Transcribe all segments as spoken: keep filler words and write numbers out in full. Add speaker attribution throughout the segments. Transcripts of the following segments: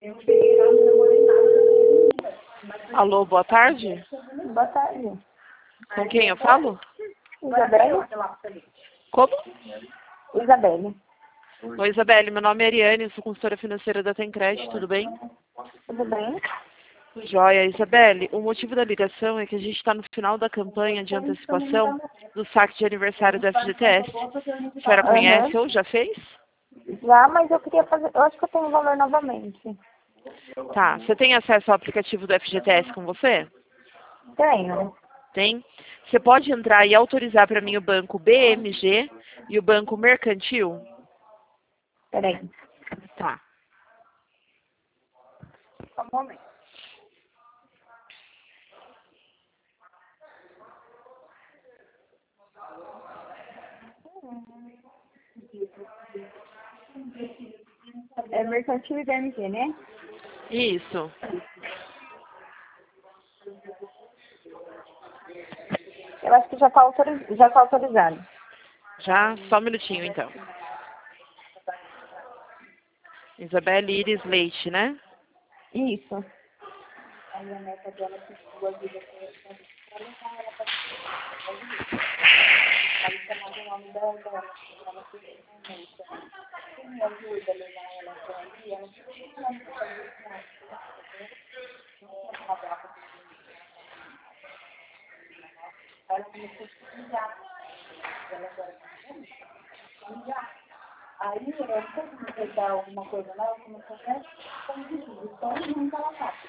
Speaker 1: Alô, boa tarde.
Speaker 2: Boa tarde.
Speaker 1: Com quem eu falo?
Speaker 2: Isabelle?
Speaker 1: Como?
Speaker 2: Isabelle.
Speaker 1: Oi, Isabelle, meu nome é Ariane, sou consultora financeira da Tencred, tudo bem?
Speaker 2: Tudo bem?
Speaker 1: Joia, Isabelle, o motivo da ligação é que a gente está no final da campanha de antecipação do saque de aniversário do F G T S. A senhora conhece
Speaker 2: Aham.
Speaker 1: ou já fez?
Speaker 2: Já, mas eu queria fazer. Eu acho que eu tenho valor novamente.
Speaker 1: Tá, você tem acesso ao aplicativo do F G T S com você?
Speaker 2: Tenho.
Speaker 1: Tem. Você pode entrar e autorizar para mim o banco B M G e o banco Mercantil?
Speaker 2: Peraí.
Speaker 1: Tá.
Speaker 2: Só um momento. É mercantil e B M G, né?
Speaker 1: Isso.
Speaker 2: Eu acho que já está autoriz... já tá autorizado.
Speaker 1: Já? Só um minutinho, então. Isabelle Iris Leite, né?
Speaker 2: Isso. Aí, eu não sei se você dá alguma coisa lá, como você quer, como se diz, então não tá lá fácil.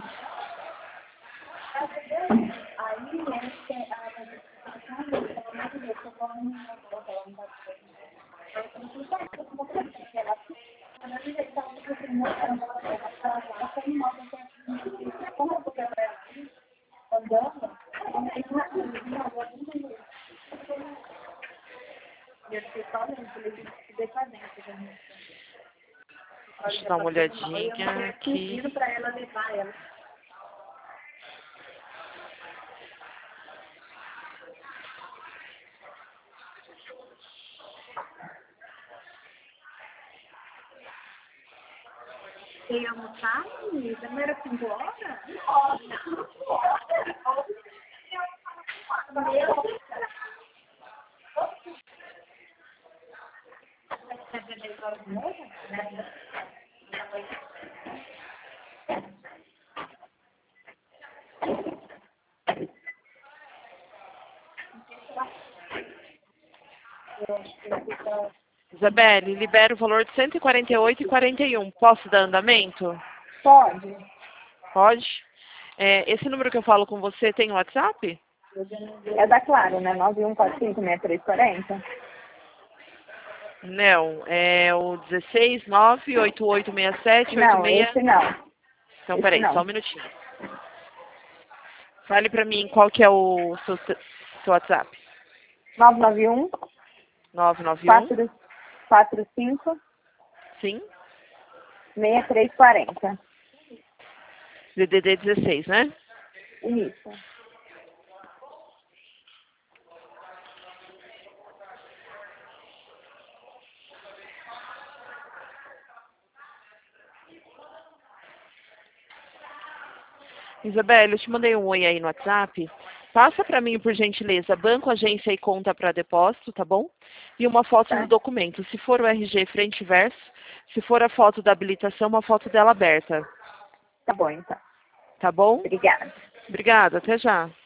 Speaker 2: Aí, né, tem a notificação, pelo amor de Deus, eu vou arrumar uma coisa, ela não tá fazendo. Eu não sei se você quer que ela na vida que ela fica assim, mostrando ela ela ela tá em moto, como eu vou pra ela andando, aí não é não, eu não entendi. Eu fiquei só olhando, falei que decadente, né?
Speaker 1: Deixa eu dar uma olhadinha aqui.
Speaker 2: Pedindo para ela levar ela. Você ia almoçar, menina? Não era cinco horas?
Speaker 1: Isabelle, libera o valor de cento e quarenta e oito reais e quarenta e um. Posso dar andamento?
Speaker 2: Pode.
Speaker 1: Pode? É, esse número que eu falo com você tem WhatsApp?
Speaker 2: É da Claro, né? nove um quatro cinco seis três quatro zero.
Speaker 1: Não, é o dezesseis nove oito oito seis sete oito
Speaker 2: Não,
Speaker 1: seis.
Speaker 2: esse não.
Speaker 1: Então,
Speaker 2: Esse
Speaker 1: peraí, só
Speaker 2: não.
Speaker 1: um minutinho. Fale pra mim qual que é o seu, seu WhatsApp.
Speaker 2: nove nove um
Speaker 1: nove nove um,
Speaker 2: quatro quatro cinco
Speaker 1: sim,
Speaker 2: seis três quatro zero.
Speaker 1: D D D dezesseis, né?
Speaker 2: Isso.
Speaker 1: Isabelle, eu te mandei um oi aí no WhatsApp. Passa para mim, por gentileza, banco, agência e conta para depósito, tá bom? E uma foto
Speaker 2: Tá.
Speaker 1: do documento. Se for o R G frente e verso, se for a foto da habilitação, uma foto dela aberta.
Speaker 2: Tá bom, então.
Speaker 1: Tá bom?
Speaker 2: Obrigada.
Speaker 1: Obrigada, até já.